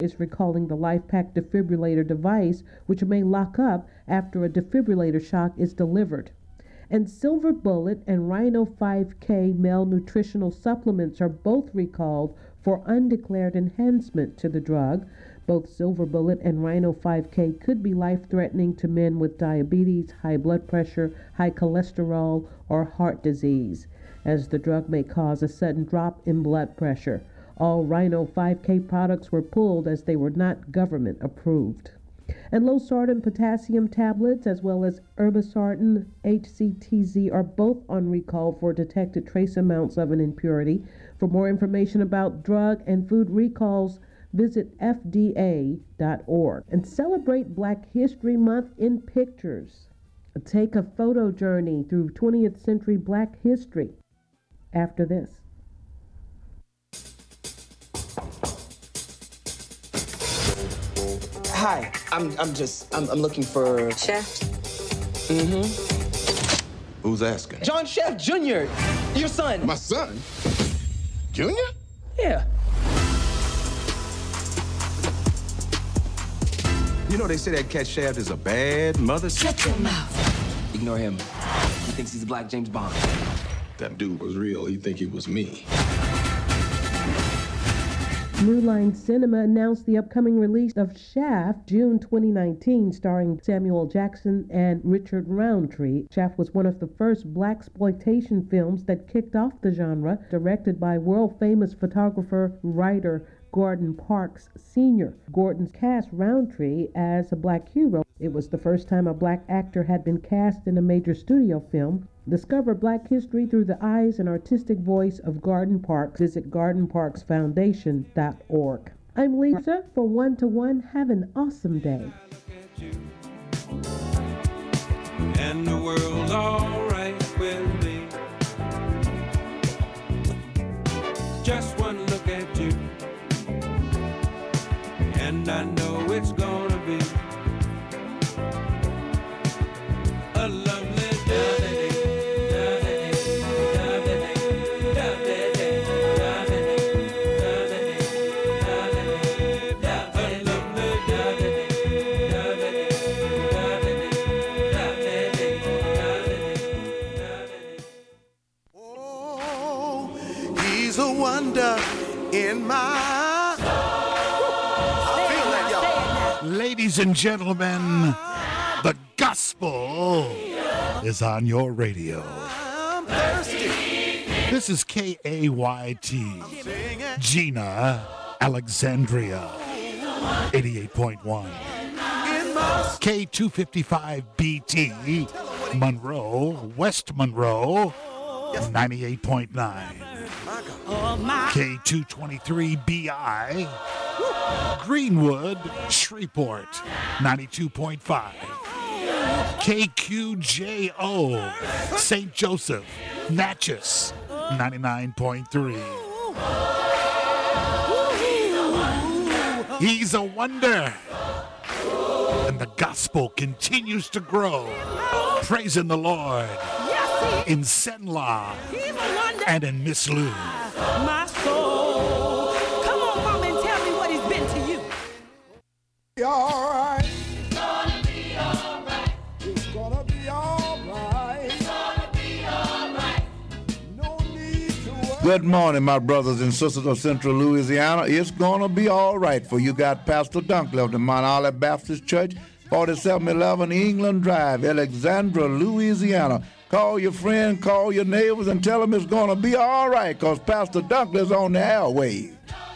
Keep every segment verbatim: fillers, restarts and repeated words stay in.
is recalling the LifePak defibrillator device, which may lock up after a defibrillator shock is delivered. And Silver Bullet and Rhino five K male nutritional supplements are both recalled for undeclared enhancement to the drug. Both Silver Bullet and Rhino five K could be life-threatening to men with diabetes, high blood pressure, high cholesterol, or heart disease, as the drug may cause a sudden drop in blood pressure. All Rhino five K products were pulled as they were not government approved. And losartan potassium tablets as well as irbesartan H C T Z are both on recall for detected trace amounts of an impurity. For more information about drug and food recalls, visit F D A dot org. And celebrate Black History Month in pictures. Take a photo journey through twentieth century Black history after this. Hi, I'm I'm just I'm I'm looking for Chef. Mm-hmm. Who's asking? John Chef Junior, your son. My son? Junior? Yeah. You know they say that cat Shaft is a bad mother. Shut your mouth. Ignore him. He thinks he's a black James Bond. That dude was real. He'd think he was me. New Line Cinema announced the upcoming release of Shaft, June twenty nineteen, starring Samuel Jackson and Richard Roundtree. Shaft was one of the first blaxploitation films that kicked off the genre, directed by world-famous photographer, writer Gordon Parks Senior Gordon's cast Roundtree as a black hero. It was the first time a black actor had been cast in a major studio film. Discover Black history through the eyes and artistic voice of Gordon Parks. Visit garden parks foundation dot org. I'm Lisa for One to One. Have an awesome day. And the world's all right with me. Just one look at you, and I know it's gonna be a lovely day. In my soul. I feel that, y'all. Ladies and gentlemen, the gospel is on your radio. I'm thirsty. This is K A Y T, Gina, Alexandria, eighty-eight point one. K two fifty-five B T, Monroe, West Monroe, ninety-eight point nine. K two twenty-three B I, Greenwood, Shreveport, ninety-two point five. K Q J O, Saint Joseph, Natchez, ninety-nine point three. He's a wonder, and the gospel continues to grow. Praising the Lord in Senla and in Miss Lou. My soul. Come on, mom, and tell me what he's been to you. Be all right. It's gonna be all right. It's gonna be all right. It's gonna be all right. No need to worry. Good morning, my brothers and sisters of Central Louisiana. It's gonna be all right for you. Got Pastor Dunkley of the Mount Olive Baptist Church, forty-seven eleven England Drive, Alexandria, Louisiana. Call your friend, call your neighbors, and tell them it's going to be all right, because Pastor Dunkley's on the airwaves.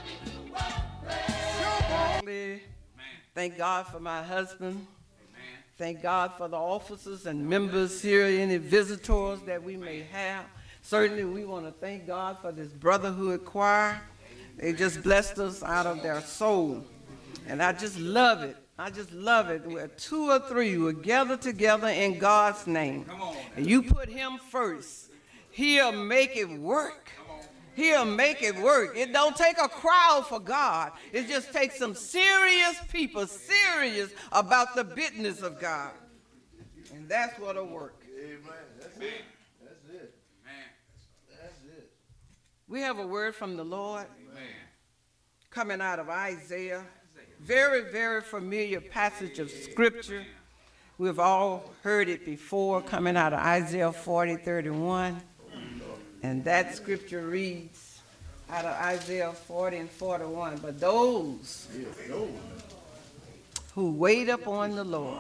Thank God for my husband. Thank God for the officers and members here, any visitors that we may have. Certainly we want to thank God for this brotherhood choir. They just blessed us out of their soul. And I just love it. I just love it where two or three will gather together in God's name. And you put him first. He'll make it work. He'll make it work. It don't take a crowd for God. It just takes some serious people, serious about the business of God. And that's what'll work. Amen. That's it. That's it. That's it. We have a word from the Lord. Amen. Coming out of Isaiah very, very familiar passage of Scripture. We've all heard it before, coming out of Isaiah forty, thirty-one. And that scripture reads out of Isaiah forty and forty-one, but those who wait upon the Lord,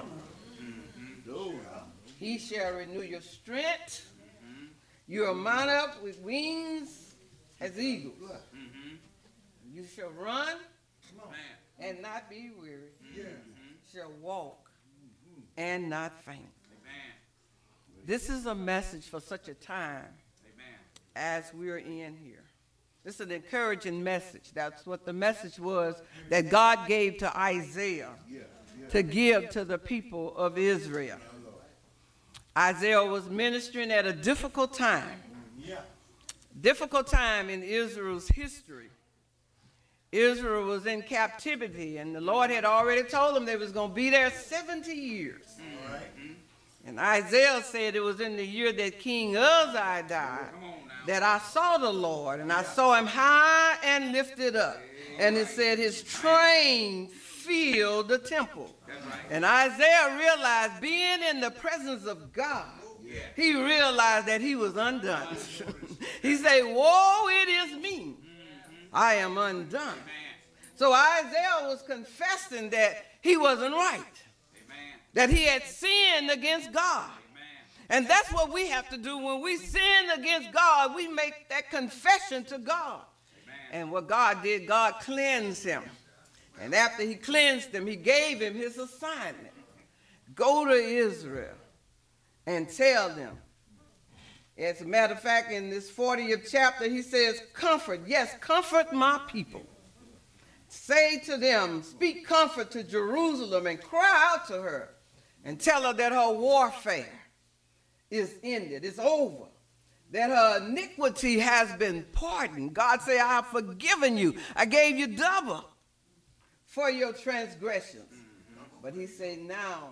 he shall renew your strength. You will mount up with wings as eagles. You shall run and not be weary. Shall walk and not faint. This is a message for such a time as we're in here. This is an encouraging message. That's what the message was that God gave to Isaiah to give to the people of Israel. Isaiah was ministering at a difficult time. Difficult time in Israel's history. Israel was in captivity, and the Lord had already told them they was going to be there seventy years. And Isaiah said it was in the year that King Uzziah died that I saw the Lord, and I saw him high and lifted up. And it said his train filled the temple. And Isaiah realized being in the presence of God, he realized that he was undone. He said, woe it is me, I am undone. So Isaiah was confessing that he wasn't right, that he had sinned against God. And that's what we have to do when we sin against God. We make that confession to God. And what God did, God cleansed him. And after he cleansed him, he gave him his assignment. Go to Israel and tell them. As a matter of fact, in this fortieth chapter, he says, comfort, yes, comfort my people. Say to them, speak comfort to Jerusalem and cry out to her and tell her that her warfare is ended, it's over, that her iniquity has been pardoned. God said, I have forgiven you. I gave you double for your transgressions. But he said, now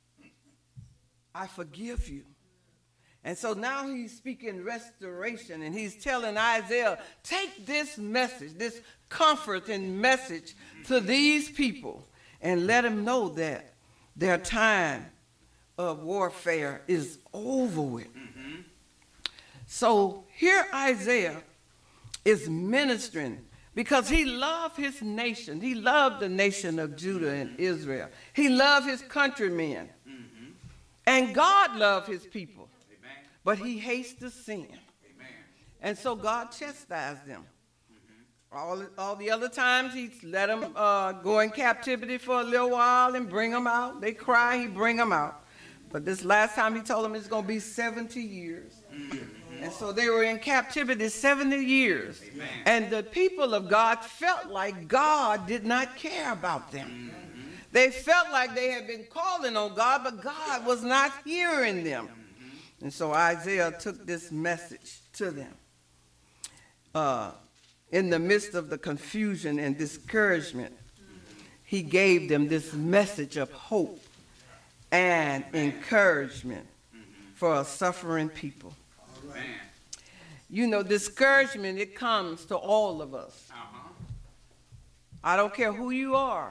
I forgive you. And so now he's speaking restoration, and he's telling Isaiah, take this message, this comforting message to these people and let them know that their time of warfare is over with. Mm-hmm. So here Isaiah is ministering because he loved his nation. He loved the nation of Judah and Israel. He loved his countrymen. Mm-hmm. And God loved his people. Amen. But he hates the sin. Amen. And so God chastised them. Mm-hmm. All, all the other times he let them uh, go in captivity for a little while and bring them out. They cry, he bring them out. But this last time he told them it's going to be seventy years. Mm-hmm. And so they were in captivity seventy years. Amen. And the people of God felt like God did not care about them. Mm-hmm. They felt like they had been calling on God, but God was not hearing them. Mm-hmm. And so Isaiah took this message to them. Uh, in the midst of the confusion and discouragement, he gave them this message of hope and encouragement for a suffering people. You know, discouragement, it comes to all of us. I don't care who you are,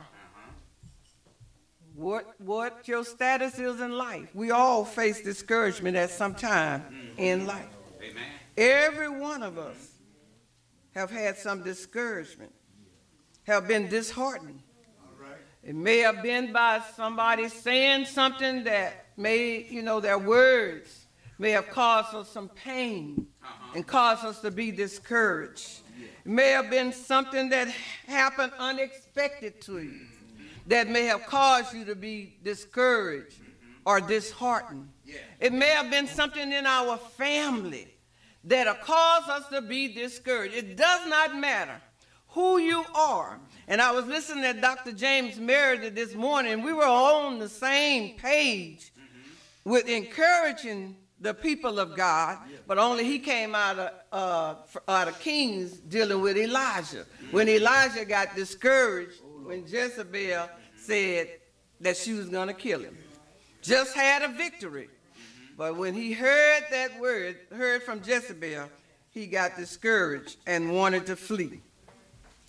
what, what your status is in life. We all face discouragement at some time in life. Every one of us have had some discouragement, have been disheartened. It may have been by somebody saying something that may, you know, their words may have caused us some pain uh-huh. and caused us to be discouraged. Yeah. It may have been something that happened unexpected to you that may have caused you to be discouraged mm-hmm. or disheartened. Yeah. It may have been something in our family that have caused us to be discouraged. It does not matter who you are. And I was listening to Doctor James Meredith this morning. We were on the same page mm-hmm. with encouraging the people of God, but only he came out of, uh, out of Kings dealing with Elijah. When Elijah got discouraged, when Jezebel said that she was going to kill him. Just had a victory. But when he heard that word, heard from Jezebel, he got discouraged and wanted to flee.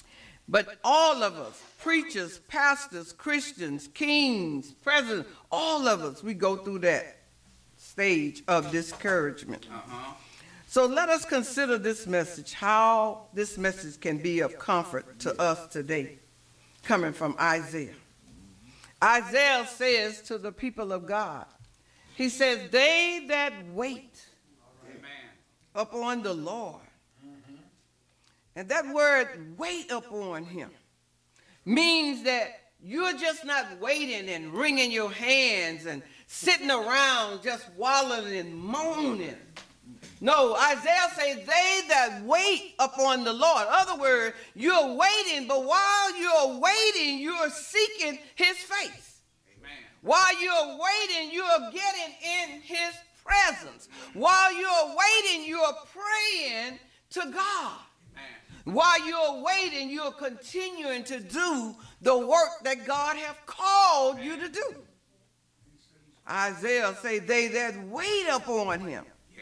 But all of us, preachers, pastors, Christians, kings, presidents, all of us, we go through that stage of discouragement. Uh-huh. So let us consider this message, how this message can be of comfort to us today, coming from Isaiah. Isaiah says to the people of God, he says, they that wait upon the Lord. And that word, wait upon him, means that you're just not waiting and wringing your hands and sitting around just wallowing and moaning. No, Isaiah says, they that wait upon the Lord. In other words, you're waiting, but while you're waiting, you're seeking his face. Amen. While you're waiting, you're getting in his presence. While you're waiting, you're praying to God. Amen. While you're waiting, you're continuing to do the work that God has called you to do. Isaiah says, they that wait upon him.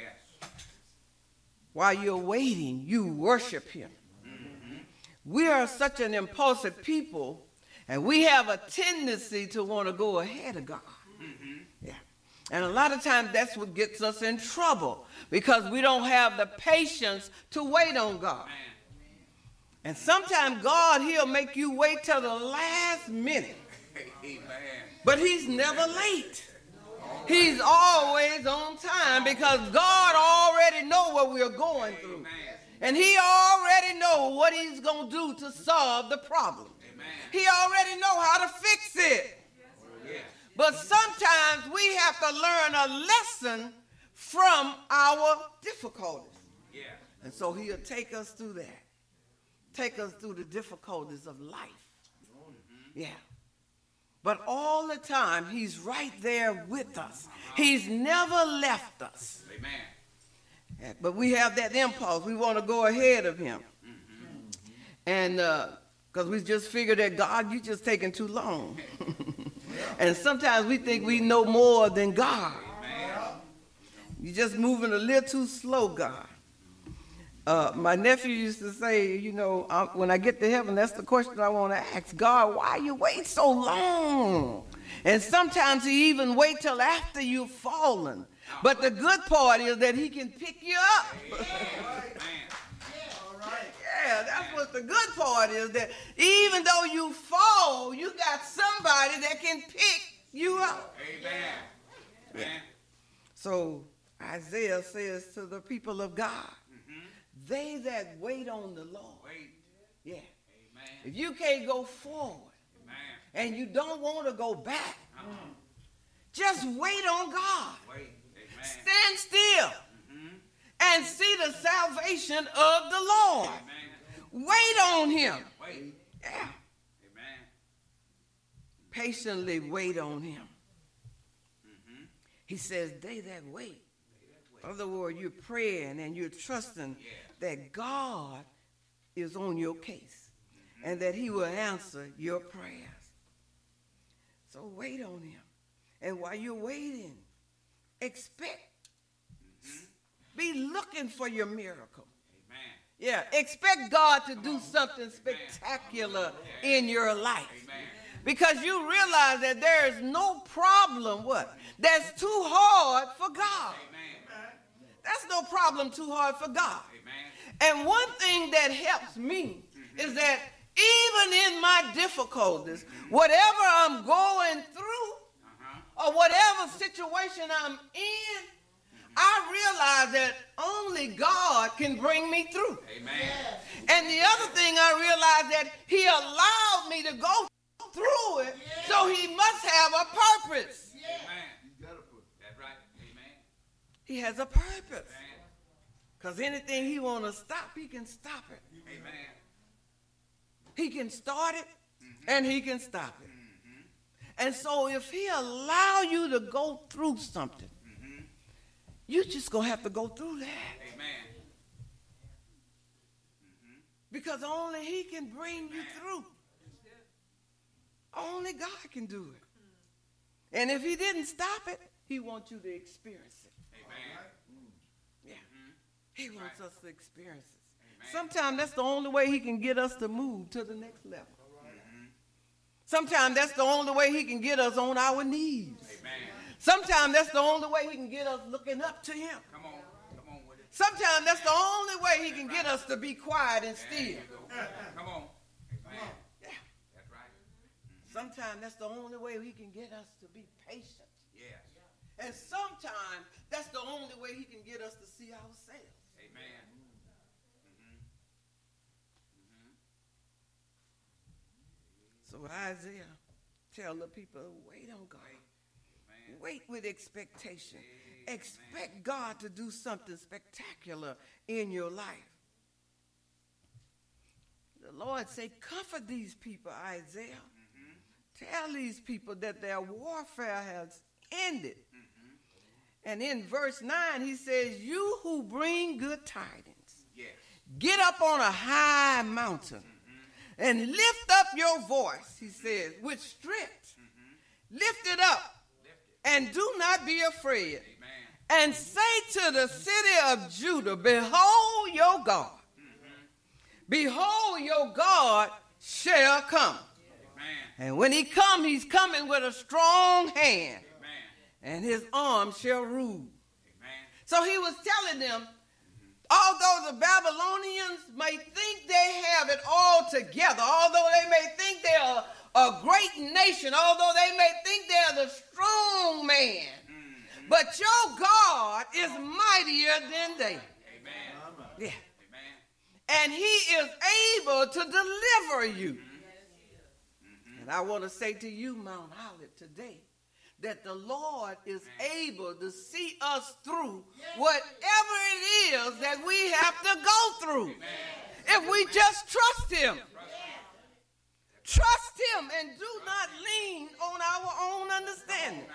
While you're waiting, you worship him. Mm-hmm. We are such an impulsive people, and we have a tendency to want to go ahead of God. Mm-hmm. Yeah. And a lot of times that's what gets us in trouble, because we don't have the patience to wait on God. Man. And sometimes God, he'll make you wait till the last minute. Amen. But he's never late. He's always on time, because God already knows what we're going through. Amen. And he already knows what he's going to do to solve the problem. Amen. He already knows how to fix it. Yes. But sometimes we have to learn a lesson from our difficulties. Yeah. And so he'll take us through that. Take us through the difficulties of life. Mm-hmm. Yeah. But all the time, he's right there with us. He's never left us. Amen. But we have that impulse. We want to go ahead of him. Mm-hmm. And because uh, we just figure that, God, you're just taking too long. And sometimes we think we know more than God. Amen. You're just moving a little too slow, God. Uh, my nephew used to say, you know, uh, when I get to heaven, that's the question I want to ask. God, why you wait so long? And sometimes he even wait till after you've fallen. But the good part is that he can pick you up. Yeah, that's what the good part is, that even though you fall, you got somebody that can pick you up. Amen. Yeah. So Isaiah says to the people of God, they that wait on the Lord. Wait. Yeah. Amen. If you can't go forward, amen, and you don't want to go back, uh-huh, just wait on God. Wait. Amen. Stand still, mm-hmm, and see the salvation of the Lord. Amen. Wait on him. Wait. Yeah. Amen. Patiently wait on him. Mm-hmm. He says, they that wait. In other words, you're praying and you're trusting, yeah, that God is on your case, mm-hmm, and that he will answer your prayers. So wait on him. And while you're waiting, expect. Mm-hmm. Be looking for your miracle. Amen. Yeah, expect God to do something spectacular, amen, in your life. Amen. Because you realize that there is no problem, what, that's too hard for God. Amen. That's no problem too hard for God. Amen. And one thing that helps me, mm-hmm, is that even in my difficulties, whatever I'm going through, uh-huh, or whatever situation I'm in, mm-hmm, I realize that only God can bring me through. Amen. And the other thing I realize that he allowed me to go through it, yeah, so he must have a purpose. Yeah. Amen. You gotta put that right. Amen. He has a purpose. Because anything he want to stop, he can stop it. Amen. He can start it, mm-hmm, and he can stop it. Mm-hmm. And so if he allow you to go through something, mm-hmm, you just going to have to go through that. Amen. Mm-hmm. Because only he can bring you through. Only God can do it. And if he didn't stop it, he wants you to experience it. Amen. Yeah. Mm-hmm. He wants, right, us to experience it. Sometimes that's the only way he can get us to move to the next level. Sometimes that's the only way he can get us on our knees. Sometimes that's the only way he can get us looking up to him. Come on. Come on with it. Sometimes that's the only way he can get us to be quiet and still. Come on. Amen. Yeah. That's right. Sometimes that's the only way he can get us to be patient. Yes. And sometimes that's the only way he can get us to see ourselves. Amen. So Isaiah tell the people, wait on God. Amen. Wait with expectation. Amen. Expect God to do something spectacular in your life. The Lord say, comfort these people, Isaiah. Mm-hmm. Tell these people that their warfare has ended. Mm-hmm. And in verse nine, he says, you who bring good tidings, yes, get up on a high mountain, mm-hmm, and lift up your voice, he says, with strength. Mm-hmm. Lift it up, lift it, and do not be afraid. Amen. And say to the city of Judah, behold your God. Behold, your God shall come. Amen. And when he come, he's coming with a strong hand. Amen. And his arm shall rule. Amen. So he was telling them, mm-hmm, although the Babylonians may think they have it all together, although they may think they're a great nation, although they may think they're the strong man, mm-hmm, but your God is mightier than they. Amen. Yeah. And he is able to deliver you. Mm-hmm. And I want to say to you, Mount Olive, today, that the Lord is able to see us through whatever it is that we have to go through. Amen. If we just trust him. Trust him and do not lean on our own understanding.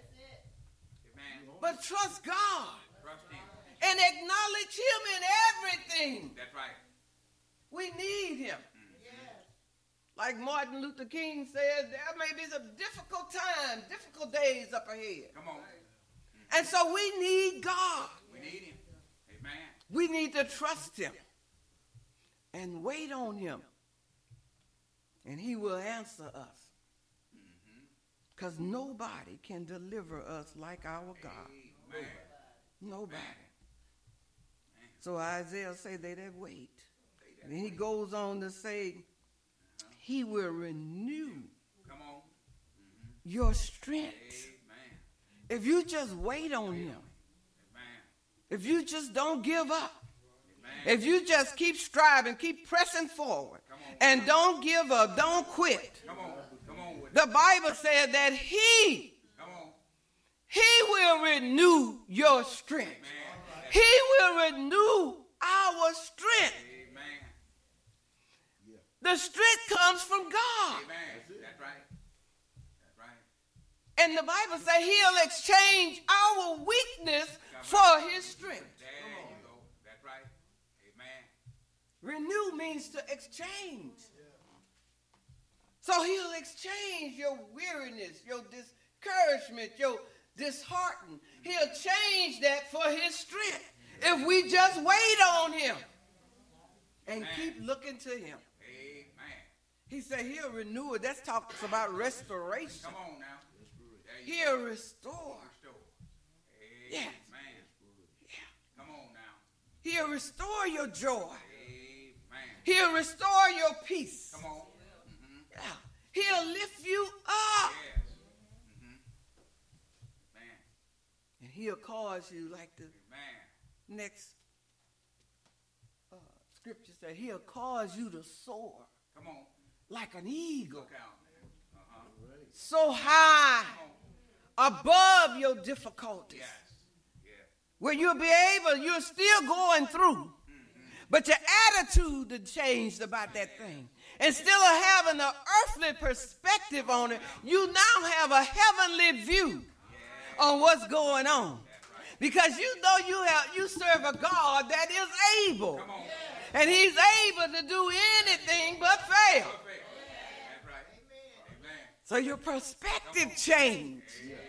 But trust God. And acknowledge him in everything. That's right. We need him. Mm-hmm. Like Martin Luther King said, there may be some difficult times, difficult days up ahead. Come on. Mm-hmm. And so we need God. We need him. Amen. We need to trust him and wait on him. And he will answer us. Because mm-hmm, nobody can deliver us like our God. Amen. Nobody. Amen. So Isaiah say they that wait. And he goes on to say, he will renew Come on. Mm-hmm. your strength. Amen. If you just wait on him. Amen. If you just don't give up. Amen. If you just keep striving, keep pressing forward. And don't give up, don't quit. Come on. Come on with the Bible said that he, Come on. he will renew your strength. Amen. He will renew our strength. Amen. The strength comes from God. Amen. That's right. That's right. And the Bible says he'll exchange our weakness for his strength. There you go. That's right. Amen. Renew means to exchange. So he'll exchange your weariness, your discouragement, your disheartened. He'll change that for his strength if we just wait on him and Amen. keep looking to him. Amen. He said he'll renew it. That talks about restoration. Come on now. He'll restore. Yes. Yes. Yeah. Come on now. He'll restore your joy. Amen. He'll restore your peace. Come on. Mm-hmm. Yeah. He'll lift you up. Yes. Mm-hmm. Man. And he'll cause you, like the Man. next uh, scripture said, he'll cause you to soar. Come on. Like an eagle. Look out, man. Uh-huh. So high above your difficulties. Yes. Yes. Where you'll be able, you're still going through. Mm-hmm. But your attitude to change about that thing. Instead of having an earthly perspective on it, you now have a heavenly view on what's going on. Because you know you have you serve a God that is able. And he's able to do anything but fail. So your perspective change.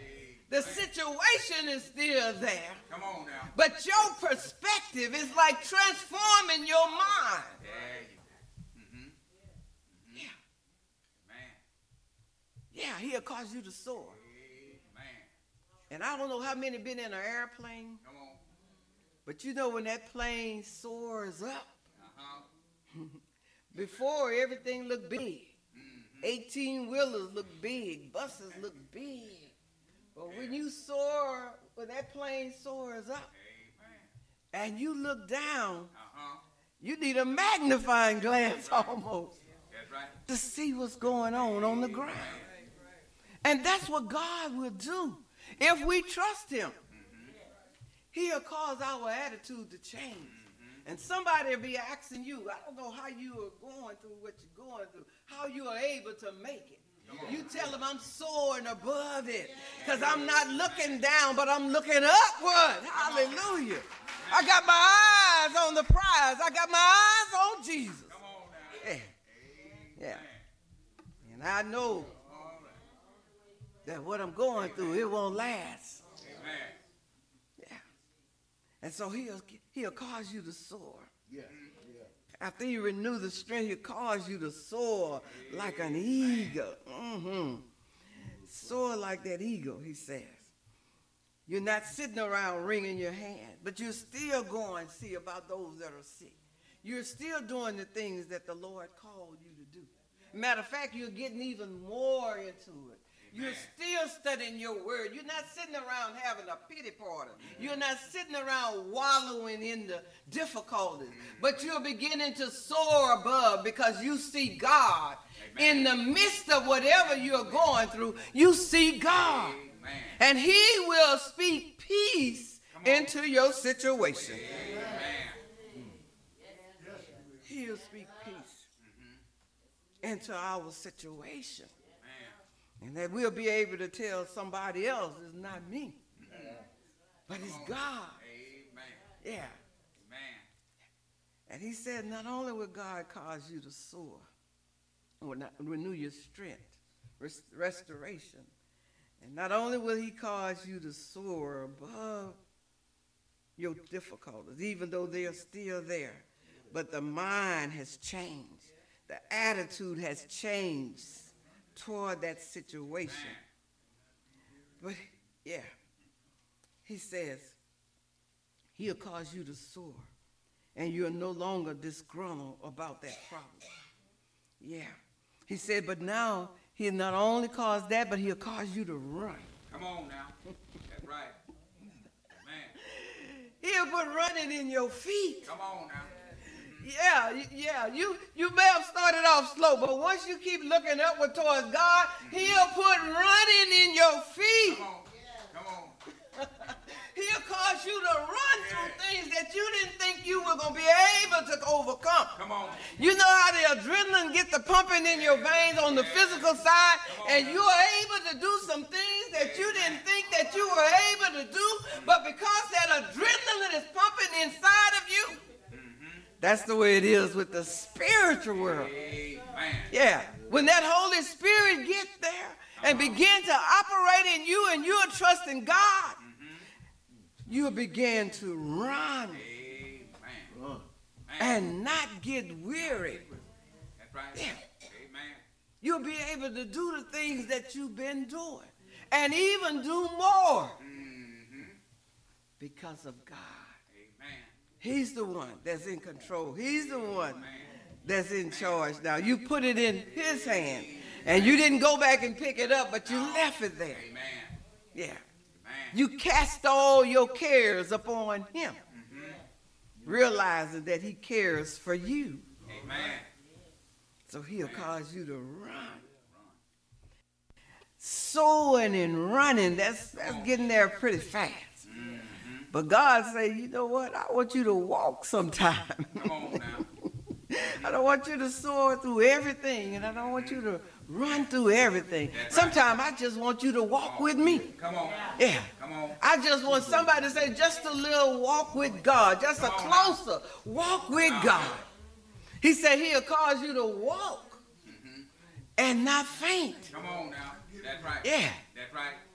The situation is still there. Come on now. But your perspective is like transforming your mind. Yeah, you mm-hmm. Mm-hmm. Yeah. Man. Yeah, he'll cause you to soar. Man. And I don't know how many been in an airplane. Come on. But you know when that plane soars up, Uh-huh. before everything looked big. Mm-hmm. eighteen-wheelers look big. Buses look big. But when you soar, when that plane soars up, Amen. and you look down, Uh-huh. you need a magnifying glass almost That's right. to see what's going on on the ground. And that's what God will do if we trust him. He'll cause our attitude to change. And somebody will be asking you, I don't know how you are going through what you're going through, how you are able to make it. You tell them I'm soaring above it because I'm not looking down, but I'm looking upward. Hallelujah. I got my eyes on the prize. I got my eyes on Jesus. Yeah. Yeah. And I know that what I'm going through, it won't last. Yeah. And so he'll, he'll cause you to soar. Yeah. After you renew the strength, he'll cause you to soar like an eagle. Mm-hmm. Soar like that eagle, he says. You're not sitting around wringing your hand, but you're still going to see about those that are sick. You're still doing the things that the Lord called you to do. Matter of fact, you're getting even more into it. You're still studying your word. You're not sitting around having a pity party. You're not sitting around wallowing in the difficulties. But you're beginning to soar above because you see God. Amen. In the midst of whatever you're going through, you see God. Amen. And he will speak peace into your situation. Amen. He'll speak peace into our situation. And that we'll be able to tell somebody else it's not me, but it's God. Amen. Yeah. Amen. And he said, not only will God cause you to soar, or not, renew your strength, rest, restoration, and not only will he cause you to soar above your difficulties, even though they are still there, but the mind has changed. The attitude has changed toward that situation. But yeah, he says he'll cause you to soar and you're no longer disgruntled about that problem. Yeah. He said, but now he'll not only cause that, but he'll cause you to run. Come on now. That's right. Man. He'll put running in your feet. Come on now. Yeah, yeah, you, you may have started off slow, but once you keep looking upward towards God, he'll put running in your feet. Come on, come on. He'll cause you to run through things that you didn't think you were going to be able to overcome. Come on. You know how the adrenaline gets the pumping in your veins on the physical side, and you are able to do some things that you didn't think that you were able to do, but because that adrenaline is pumping inside of you, that's the way it is with the spiritual world. Amen. Yeah. When that Holy Spirit gets there and begin to operate in you and you're trusting God, mm-hmm. you'll begin to run. Amen. And not get weary. That's right. Yeah. Amen. You'll be able to do the things that you've been doing and even do more Mm-hmm. because of God. Amen. He's the one that's in control. He's the one that's in charge now. You put it in his hand, and you didn't go back and pick it up, but you left it there. Amen. Yeah. Amen. You cast all your cares upon him, Mm-hmm. realizing that he cares for you. Amen. So he'll cause you to run. Soaring and running, that's, that's getting there pretty fast. But God say, you know what? I want you to walk sometime. Come on now. I don't want you to soar through everything, and I don't want you to run through everything. Sometimes I just want you to walk with me. Come on. Yeah. Come on. I just want somebody to say, just a little walk with God, just a closer walk with God. He said he'll cause you to walk and not faint. Come on now. That's right. Yeah. That's right.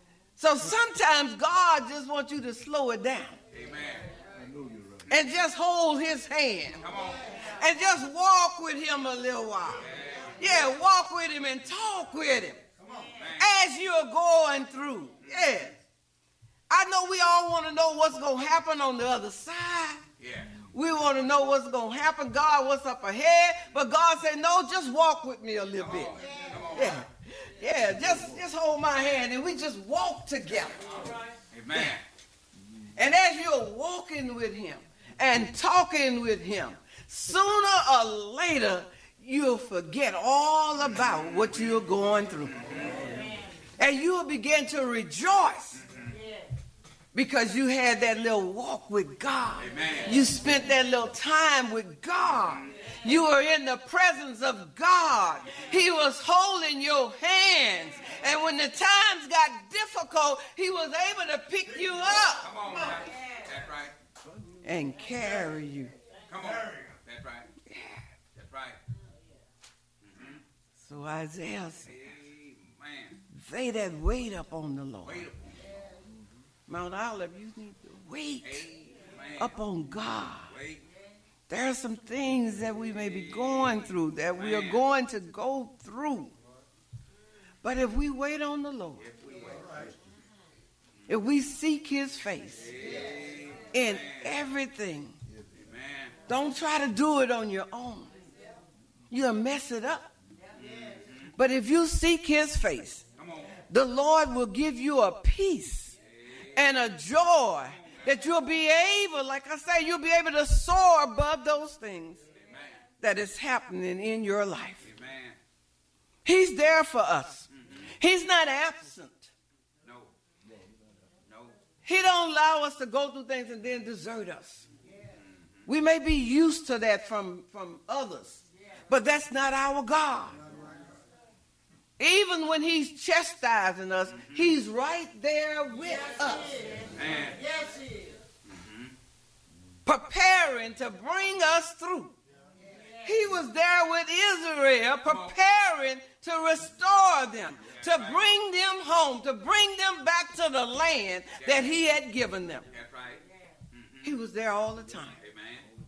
So sometimes God just wants you to slow it down. Amen. And just hold his hand. Come on. And just walk with him a little while. Yeah, walk with him and talk with him. Come on, as you're going through. Yeah. I know we all want to know what's going to happen on the other side. Yeah. We want to know what's going to happen. God, what's up ahead? But God said, no, just walk with me a little bit. Yeah. Yeah, just, just hold my hand and we just walk together. Amen. And as you're walking with him and talking with him, sooner or later, you'll forget all about what you're going through. And you'll begin to rejoice because you had that little walk with God. Amen. You spent that little time with God. You were in the presence of God. He was holding your hands. And when the times got difficult, he was able to pick you up. Come on, right. That's right. And carry you. Come on. That's right. Yeah. That's right. Mm-hmm. So Isaiah said, Amen. they that wait upon the Lord. Wait. Mount Olive, you need to wait Amen. upon God. Wait. There are some things that we may be going through, that we are going to go through. But if we wait on the Lord, if we seek his face in everything, don't try to do it on your own. You'll mess it up. But if you seek his face, the Lord will give you a peace and a joy that you'll be able, like I say, you'll be able to soar above those things that is happening in your life. Amen. He's there for us. He's not absent. No. No. He don't allow us to go through things and then desert us. We may be used to that from, from others, but that's not our God. Even when he's chastising us, he's right there with us. Amen. Yes, he is. Preparing to bring us through. He was there with Israel, preparing to restore them, to bring them home, to bring them back to the land that he had given them. That's right. He was there all the time. Amen.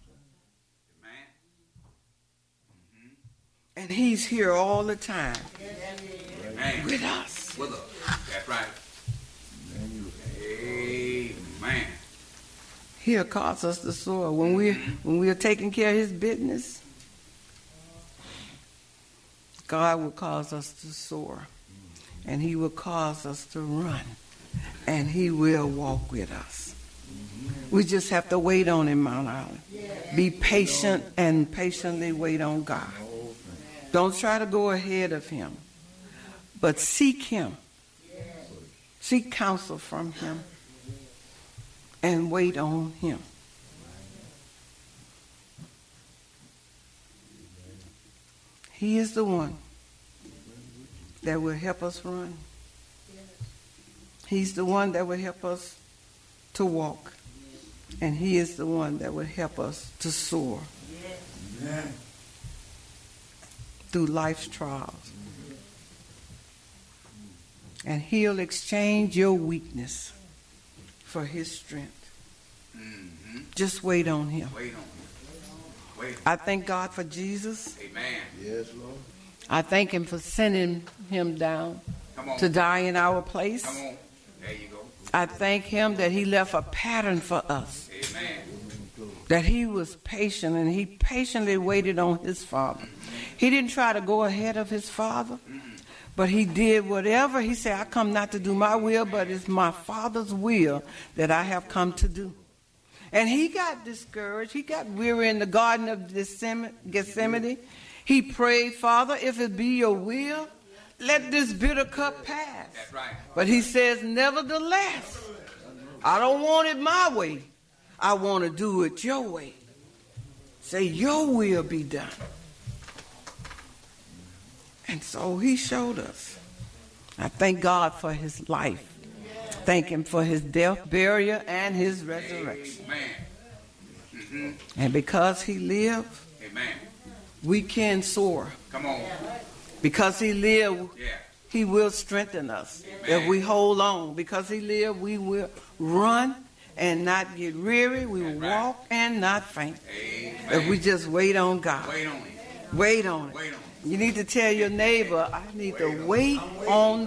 Amen. And he's here all the time Amen. with us. With us. That's right. Amen. He'll cause us to soar. When we're, when we're taking care of his business, God will cause us to soar. And he will cause us to run. And he will walk with us. We just have to wait on him, Mount Olive. Be patient and patiently wait on God. Don't try to go ahead of him, but seek him. Seek counsel from him and wait on him. He is the one that will help us run. He's the one that will help us to walk. And he is the one that will help us to soar Amen. through life's trials. And he'll exchange your weakness for his strength. Mm-hmm. Just wait on him. Wait on him. Wait. I thank God for Jesus. Amen. Yes, Lord. I thank him for sending him down Come on. to die in our place. Come on. There you go. I thank him that he left a pattern for us. Amen. That he was patient and he patiently waited on his Father. He didn't try to go ahead of his Father, but he did whatever. He said, I come not to do my will, but it's my Father's will that I have come to do. And he got discouraged. He got weary in the Garden of Gethsemane. He prayed, Father, if it be your will, let this bitter cup pass. That's right. But he says, nevertheless, I don't want it my way. I want to do it your way. Say, your will be done. And so he showed us. I thank God for his life. Thank him for his death, burial, and his resurrection. Amen. Mm-hmm. And because he lived, Amen. we can soar. Come on. Because he lived, Yeah. He will strengthen us. Amen. If we hold on. Because he lives, we will run and not get weary. We will walk and not faint. Amen. If we just wait on God. Wait on it. Wait on it. Wait on it. You need to tell your neighbor, I need to wait on